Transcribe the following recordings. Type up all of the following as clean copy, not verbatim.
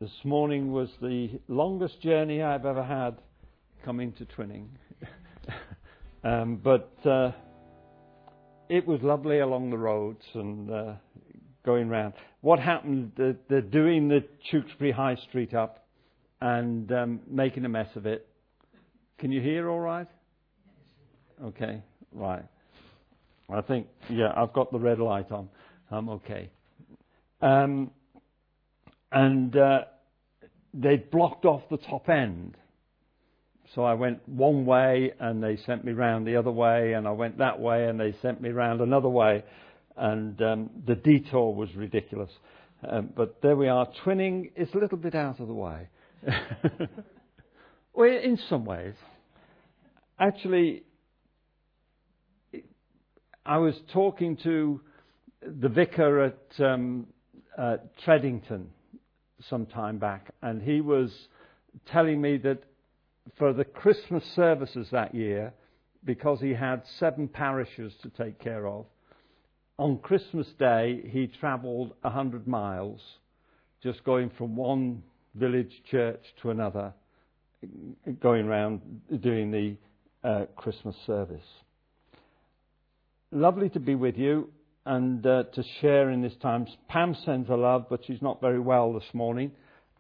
This morning was the longest journey I've ever had coming to Twinning. But it was lovely along the roads and going round. What happened, they're doing the Tewkesbury High Street up and making a mess of it. Can you hear all right? Okay, right. I think, I've got the red light on. I'm okay. And they'd blocked off the top end. So I went one way and they sent me round the other way, and I went that way and they sent me round another way. And the detour was ridiculous. But there we are. Twinning is a little bit out of the way. Well, in some ways. Actually, I was talking to the vicar at Treddington some time back, and he was telling me that for the Christmas services that year, because he had 7 parishes to take care of, on Christmas Day he travelled 100 miles, just going from one village church to another, going around doing the Christmas service. Lovely to be with you and to share in this time. Pam sends her love, but she's not very well this morning.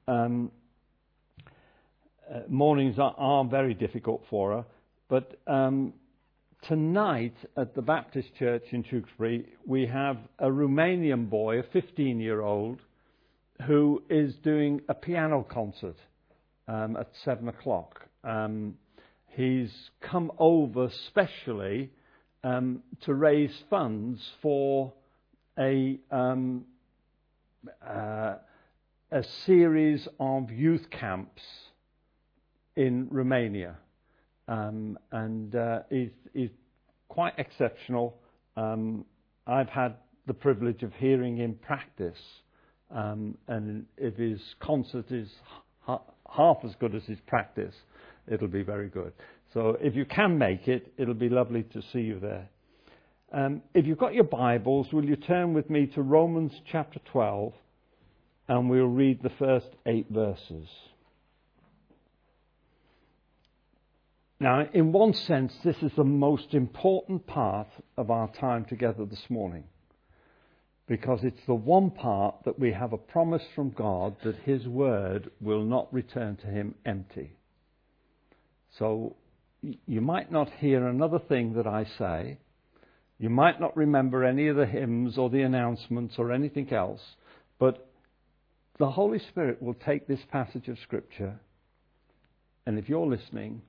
Mornings are very difficult for her. But tonight at the Baptist Church in Tewkesbury, we have a Romanian boy, a 15-year-old, who is doing a piano concert at 7 o'clock. He's come over specially to raise funds for a series of youth camps in Romania, and he's quite exceptional. I've had the privilege of hearing him practice, and if his concert is half as good as his practice, it'll be very good. So if you can make it, it'll be lovely to see you there. If you've got your Bibles, will you turn with me to Romans chapter 12, and we'll read the first 8 verses. Now, in one sense, this is the most important part of our time together this morning, because it's the one part that we have a promise from God that His word will not return to Him empty. So you might not hear another thing that I say. You might not remember any of the hymns or the announcements or anything else. But the Holy Spirit will take this passage of Scripture, and if you're listening,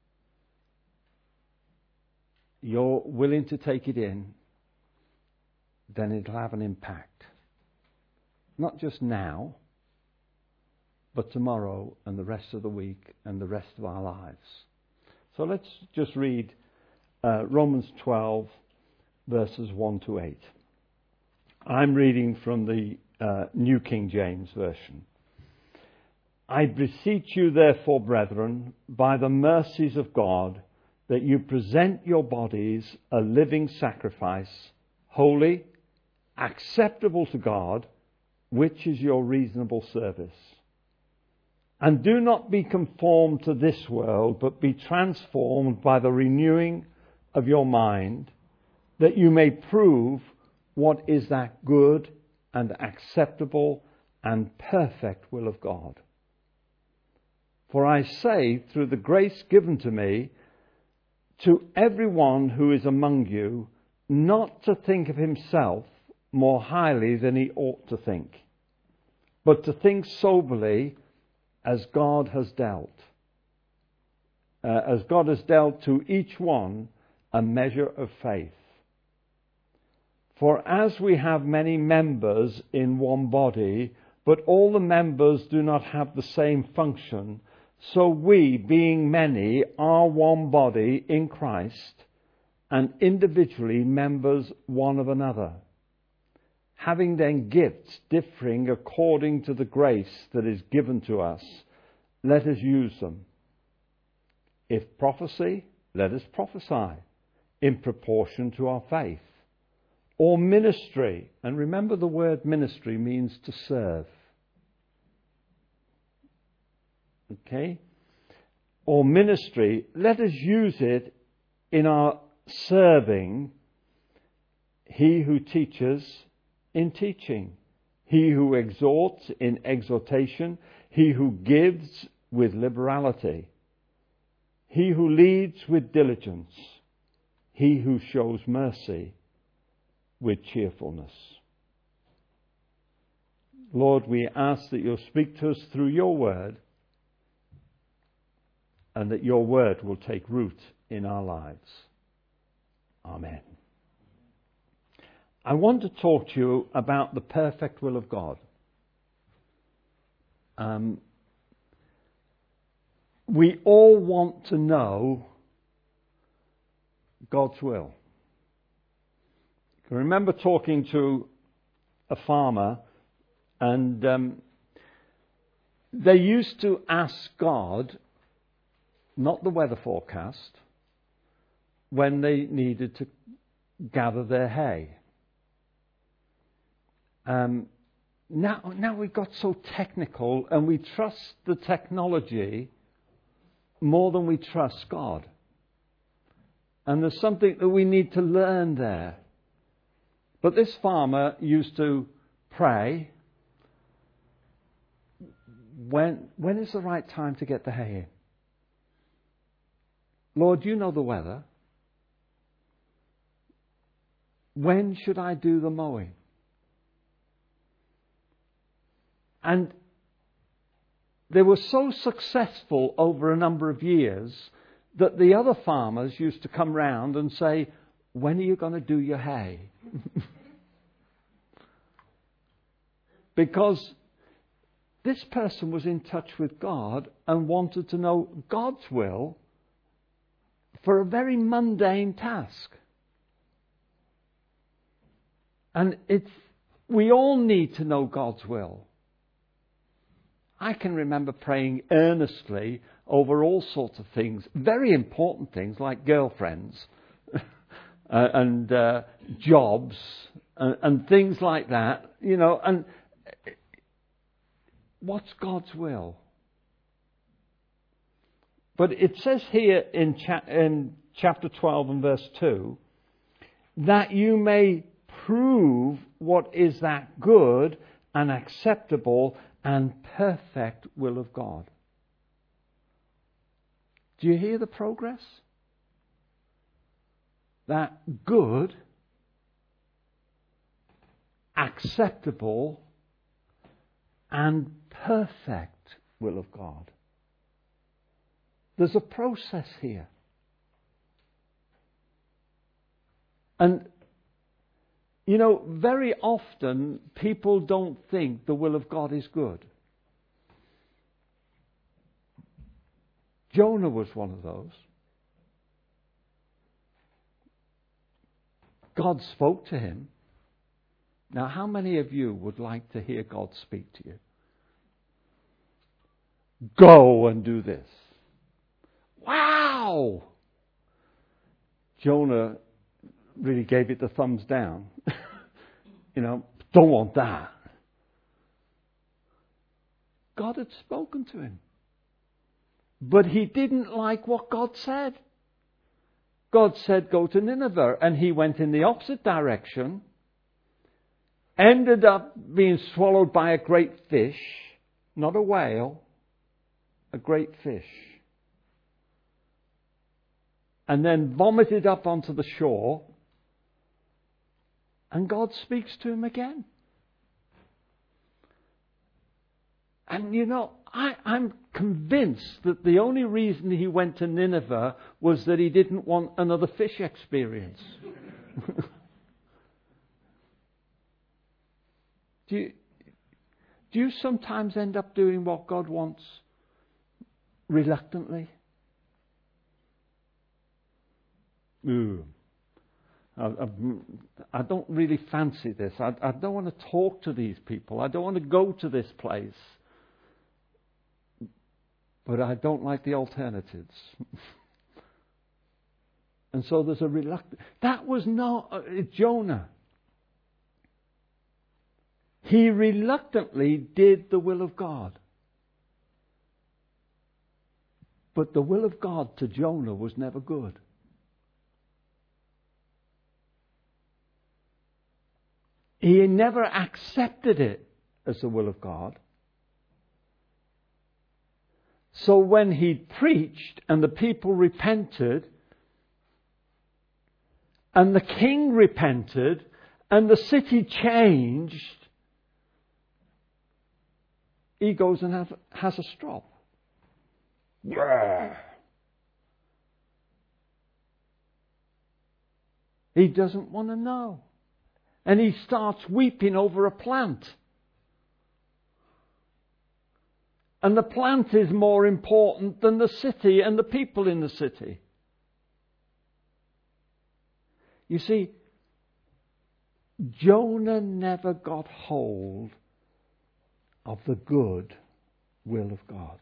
you're willing to take it in, then it'll have an impact. Not just now, but tomorrow and the rest of the week and the rest of our lives. So let's just read Romans 12, verses 1 to 8. I'm reading from the New King James Version. I beseech you, therefore, brethren, by the mercies of God, that you present your bodies a living sacrifice, holy, acceptable to God, which is your reasonable service. And do not be conformed to this world, but be transformed by the renewing of your mind, that you may prove what is that good and acceptable and perfect will of God. For I say, through the grace given to me, to everyone who is among you, not to think of himself more highly than he ought to think, but to think soberly, as God has dealt. As God has dealt to each one a measure of faith. For as we have many members in one body, but all the members do not have the same function, so we, being many, are one body in Christ, and individually members one of another. Having then gifts differing according to the grace that is given to us, let us use them. If prophecy, let us prophesy in proportion to our faith. Or ministry, and remember the word ministry means to serve. okay, or ministry, let us use it in our serving. He who teaches in teaching, he who exhorts in exhortation, he who gives with liberality, he who leads with diligence, he who shows mercy with cheerfulness. Lord, we ask that you'll speak to us through your word, and that your word will take root in our lives. Amen. I want to talk to you about the perfect will of God. We all want to know God's will. I remember talking to a farmer, and they used to ask God, not the weather forecast, when they needed to gather their hay. Now we've got so technical, and we trust the technology more than we trust God. And there's something that we need to learn there. But this farmer used to pray, when is the right time to get the hay in? Lord, you know the weather. When should I do the mowing? And they were so successful over a number of years that the other farmers used to come round and say, when are you going to do your hay? Because this person was in touch with God and wanted to know God's will for a very mundane task. And we all need to know God's will. I can remember praying earnestly over all sorts of things, very important things like girlfriends and jobs and things like that, you know. And what's God's will? But it says here in chapter 12 and verse 2, that you may prove what is that good and acceptable and perfect will of God. Do you hear the progress? That good, acceptable, and perfect will of God. There's a process here. And, you know, very often people don't think the will of God is good. Jonah was one of those. God spoke to him. Now, how many of you would like to hear God speak to you? Go and do this. Wow! Jonah really gave it the thumbs down. You know, don't want that. God had spoken to him. But he didn't like what God said. God said, go to Nineveh. And he went in the opposite direction. Ended up being swallowed by a great fish. Not a whale. A great fish. And then vomited up onto the shore. And God speaks to him again. And you know, I'm convinced that the only reason he went to Nineveh was that he didn't want another fish experience. Do you sometimes end up doing what God wants reluctantly? Ooh. I don't really fancy this. I don't want to talk to these people. I don't want to go to this place. But I don't like the alternatives. And so there's a reluctance. That was not Jonah. He reluctantly did the will of God. But the will of God to Jonah was never good. He never accepted it as the will of God. So when he preached and the people repented, and the king repented, and the city changed, he goes and has a strop. Yeah. He doesn't want to know. And he starts weeping over a plant. And the plant is more important than the city and the people in the city. You see, Jonah never got hold of the good will of God.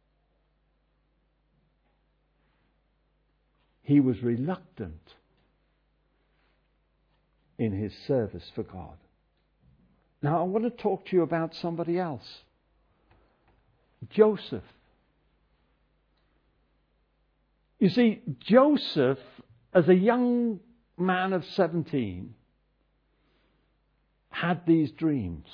He was reluctant in his service for God. Now I want to talk to you about somebody else. Joseph. You see, Joseph, as a young man of 17, had these dreams.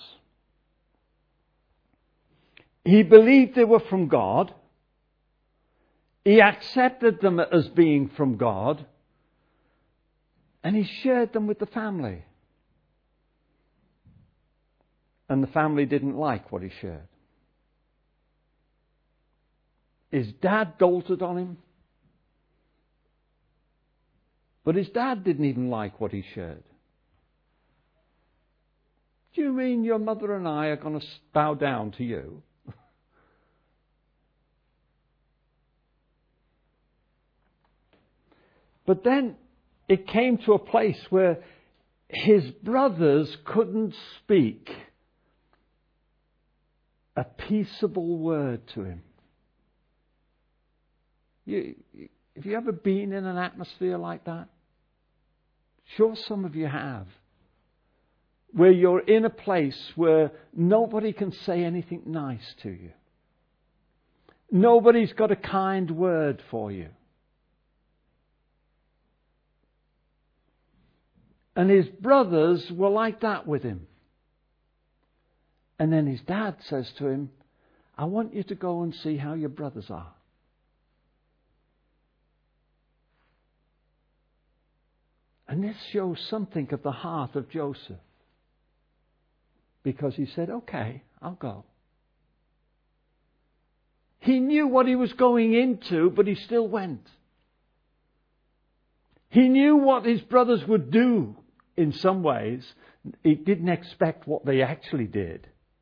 He believed they were from God. He accepted them as being from God. And he shared them with the family. And the family didn't like what he shared. His dad dolted on him. But his dad didn't even like what he shared. Do you mean your mother and I are going to bow down to you? But then it came to a place where his brothers couldn't speak a peaceable word to him. Have you ever been in an atmosphere like that? Sure, some of you have. Where you're in a place where nobody can say anything nice to you. Nobody's got a kind word for you. And his brothers were like that with him. And then his dad says to him, I want you to go and see how your brothers are. And this shows something of the heart of Joseph. Because he said, okay, I'll go. He knew what he was going into, but he still went. He knew what his brothers would do in some ways. He didn't expect what they actually did.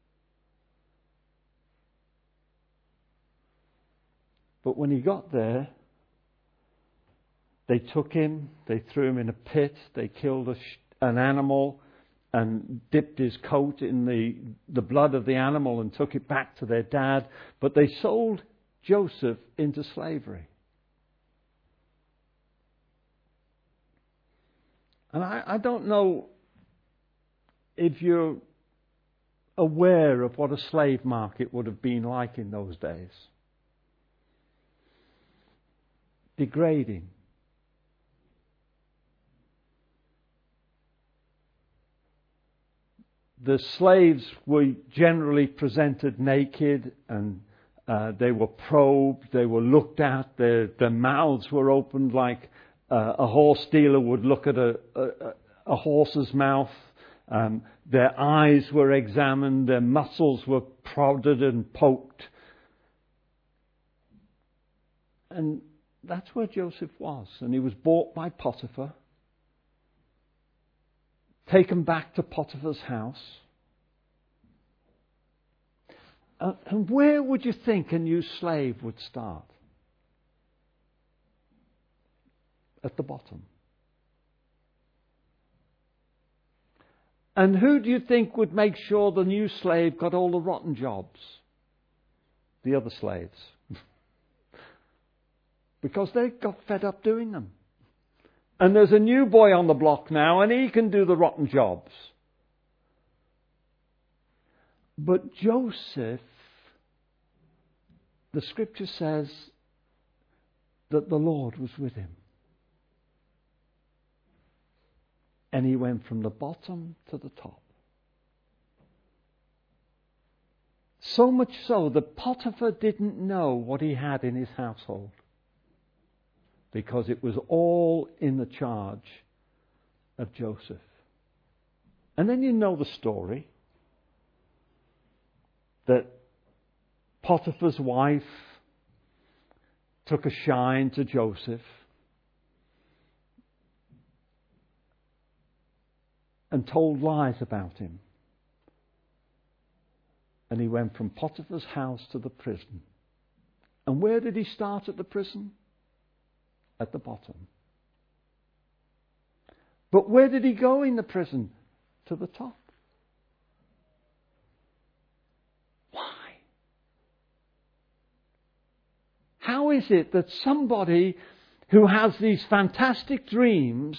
But when he got there, they took him, they threw him in a pit, they killed an animal and dipped his coat in the blood of the animal and took it back to their dad. But they sold Joseph into slavery. And I don't know if you're aware of what a slave market would have been like in those days. Degrading. The slaves were generally presented naked and they were probed, they were looked at, their mouths were opened like a horse dealer would look at a horse's mouth. Their eyes were examined, their muscles were prodded and poked. And that's where Joseph was. And he was bought by Potiphar, taken back to Potiphar's house. And where would you think a new slave would start? At the bottom. And who do you think would make sure the new slave got all the rotten jobs? The other slaves. Because they got fed up doing them. And there's a new boy on the block now, and he can do the rotten jobs. But Joseph, the scripture says, that the Lord was with him. And he went from the bottom to the top. So much so that Potiphar didn't know what he had in his household, because it was all in the charge of Joseph. And then you know the story, that Potiphar's wife took a shine to Joseph and told lies about him. And he went from Potiphar's house to the prison. And where did he start at the prison? At the bottom. But where did he go in the prison? To the top. Why? How is it that somebody who has these fantastic dreams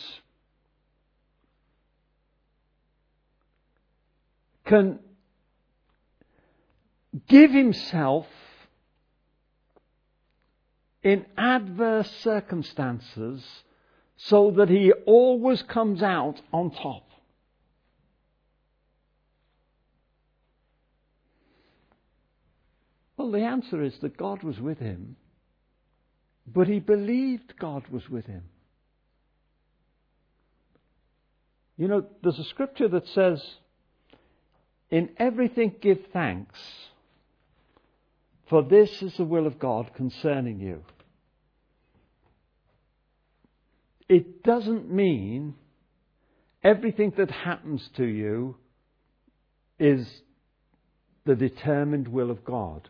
can give himself in adverse circumstances so that he always comes out on top? Well, the answer is that God was with him, but he believed God was with him. You know, there's a scripture that says, "In everything give thanks, for this is the will of God concerning you." It doesn't mean everything that happens to you is the determined will of God.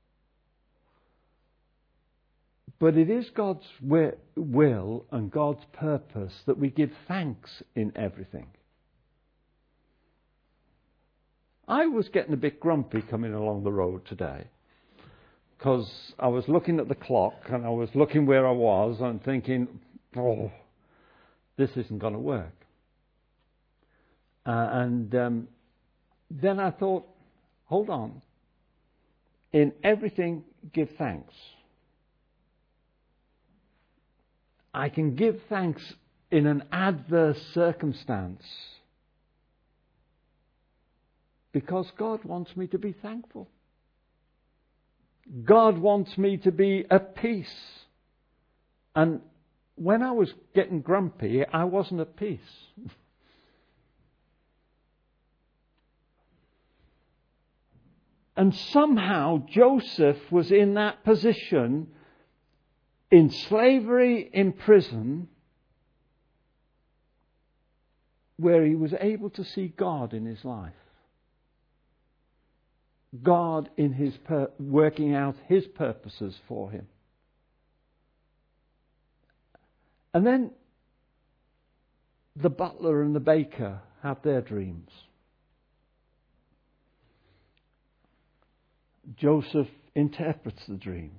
But it is God's will and God's purpose that we give thanks in everything. I was getting a bit grumpy coming along the road today, because I was looking at the clock and I was looking where I was and thinking, oh, this isn't going to work. Then I thought, hold on. In everything, give thanks. I can give thanks in an adverse circumstance because God wants me to be thankful. God wants me to be at peace. And when I was getting grumpy, I wasn't at peace. And somehow Joseph was in that position, in slavery, in prison, where he was able to see God in his life. God in his working out his purposes for him. And then the butler and the baker have their dreams. Joseph interprets the dreams.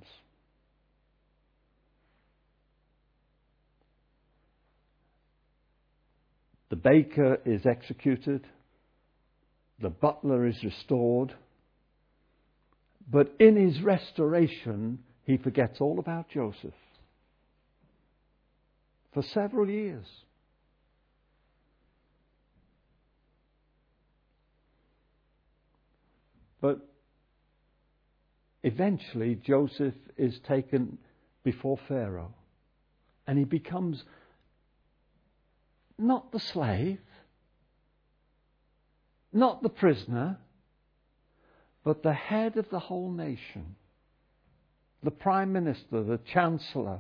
The baker is executed. The butler is restored. But in his restoration, he forgets all about Joseph. For several years. But eventually Joseph is taken before Pharaoh. And he becomes not the slave, not the prisoner, but the head of the whole nation. The Prime Minister, the Chancellor.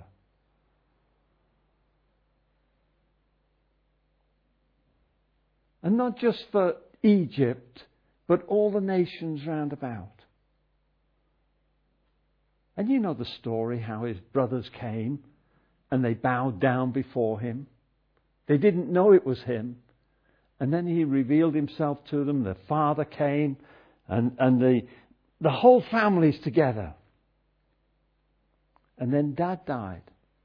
And not just for Egypt, but all the nations round about. And you know the story, how his brothers came and they bowed down before him. They didn't know it was him. And then he revealed himself to them. Their father came and the whole family's together. And then Dad died.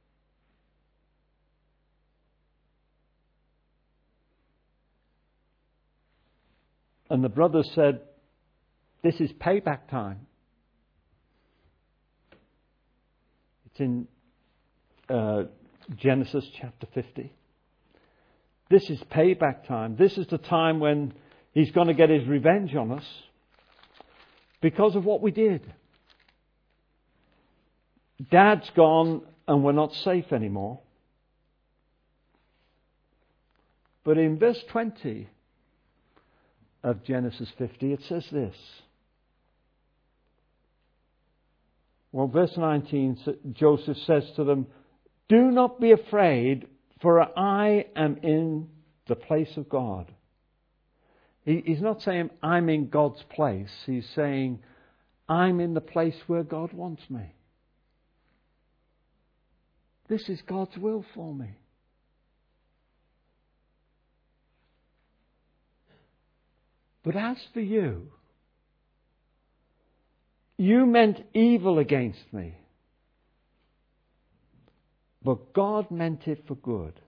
And the brothers said, this is payback time. It's in Genesis chapter 50. This is payback time. This is the time when he's going to get his revenge on us because of what we did. Dad's gone and we're not safe anymore. But in verse 20 of Genesis 50, it says this. Well, verse 19, Joseph says to them, "Do not be afraid, for I am in the place of God." He's not saying I'm in God's place. He's saying I'm in the place where God wants me. This is God's will for me. But as for you, you meant evil against me, but God meant it for good,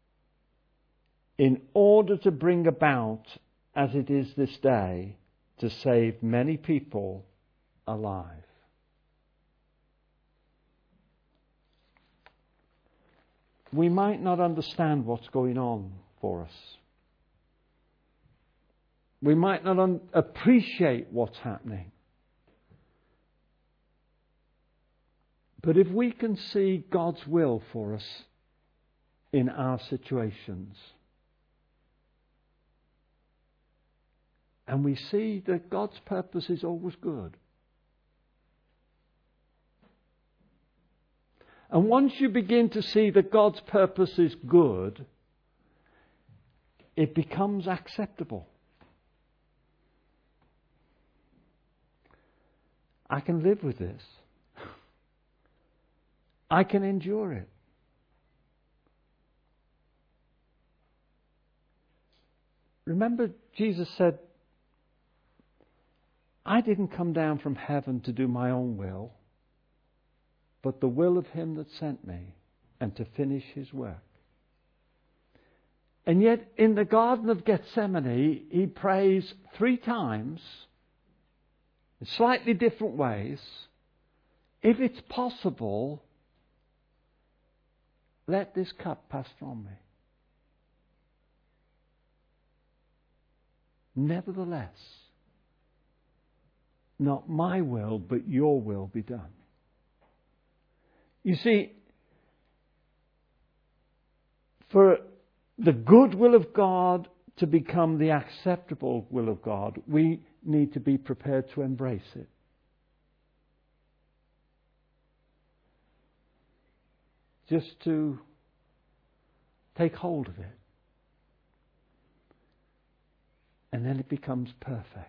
in order to bring about, as it is this day, to save many people alive. We might not understand what's going on for us. We might not appreciate what's happening. But if we can see God's will for us in our situations, and we see that God's purpose is always good. And once you begin to see that God's purpose is good, it becomes acceptable. I can live with this. I can endure it. Remember, Jesus said, I didn't come down from heaven to do my own will, but the will of him that sent me, and to finish his work. And yet, in the Garden of Gethsemane, he prays 3 times, in slightly different ways, if it's possible, let this cup pass from me. Nevertheless, not my will, but your will be done. You see, for the good will of God to become the acceptable will of God, we need to be prepared to embrace it. Just to take hold of it. And then it becomes perfect.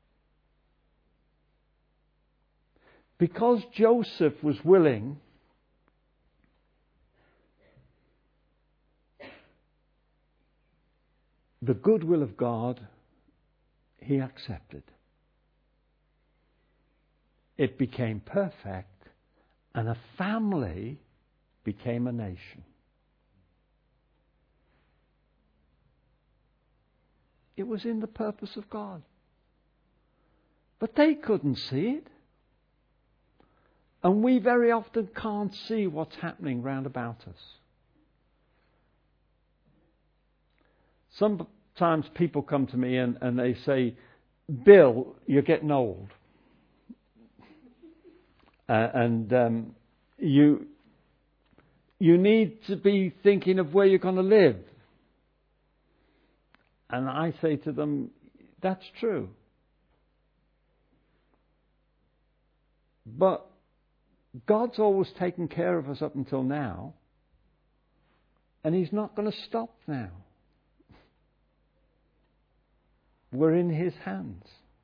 Because Joseph was willing, the good will of God, he accepted. It became perfect, and a family became a nation. It was in the purpose of God. But they couldn't see it. And we very often can't see what's happening round about us. Sometimes people come to me and they say, Bill, you're getting old. You need to be thinking of where you're going to live. And I say to them, that's true. But God's always taken care of us up until now. And he's not going to stop now. We're in his hands.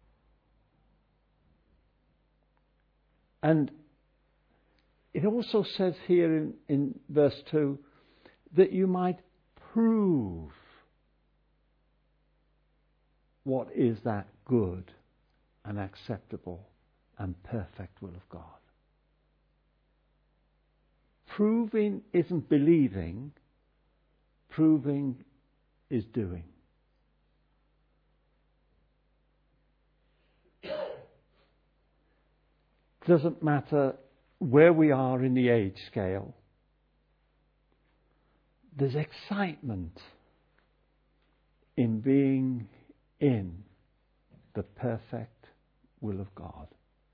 And it also says here in verse 2 that you might prove what is that good and acceptable and perfect will of God. Proving isn't believing. Proving is doing. Doesn't matter where we are in the age scale. there's excitement in being in the perfect will of God.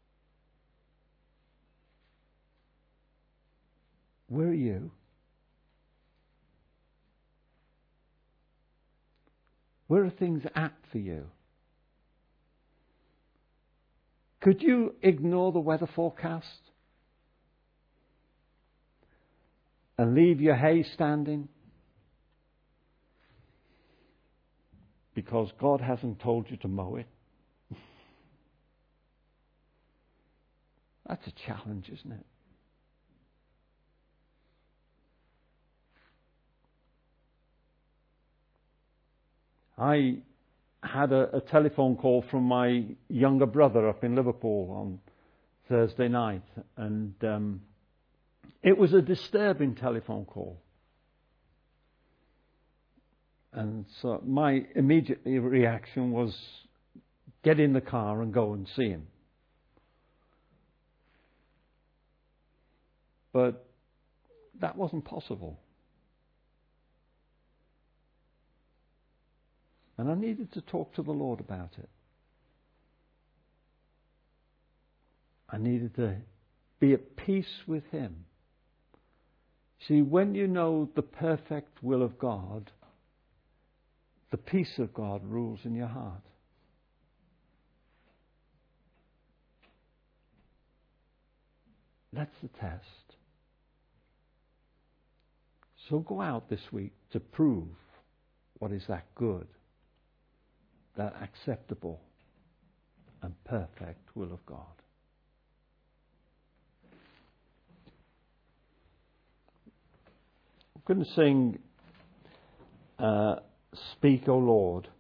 Where are you? Where are things at for you? Could you ignore the weather forecast and leave your hay standing because God hasn't told you to mow it? That's a challenge, isn't it? I had a telephone call from my younger brother up in Liverpool on Thursday night, and it was a disturbing telephone call. And so my immediate reaction was get in the car and go and see him. But that wasn't possible. And I needed to talk to the Lord about it. I needed to be at peace with Him. See, when you know the perfect will of God, the peace of God rules in your heart. That's the test. So go out this week to prove what is that good, that acceptable and perfect will of God. I'm going to sing Speak, O Lord.